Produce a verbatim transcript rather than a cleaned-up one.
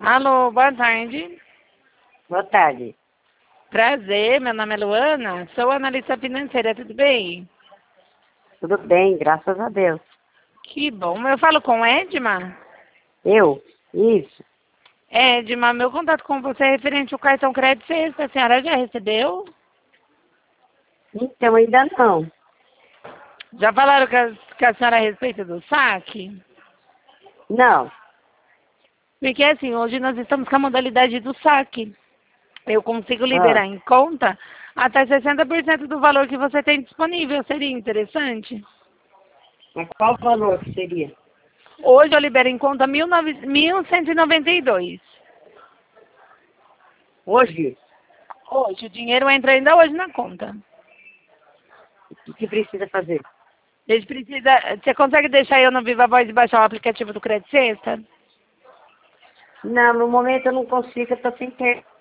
Alô, boa tarde. Boa tarde. Prazer, meu nome é Luana, sou analista financeira, tudo bem? Tudo bem, graças a Deus. Que bom. Eu falo com Edma? Eu? Isso. Edma, meu contato com você é referente ao cartão crédito sexta. A senhora já recebeu? Então, ainda não. Já falaram com a, com a senhora a respeito do saque? Não. Porque assim, hoje nós estamos com a modalidade do saque. Eu consigo Ah, liberar em conta até sessenta por cento do valor que você tem disponível. Seria interessante? mas qual o valor que seria? Hoje eu libero em conta mil cento e noventa e dois. Hoje? Hoje, o dinheiro entra ainda hoje na conta. O que precisa fazer? A gente precisa... Você consegue deixar eu no Viva Voz e baixar o aplicativo do Crédito Sexta? Não, no momento eu não consigo, eu tô sem ter.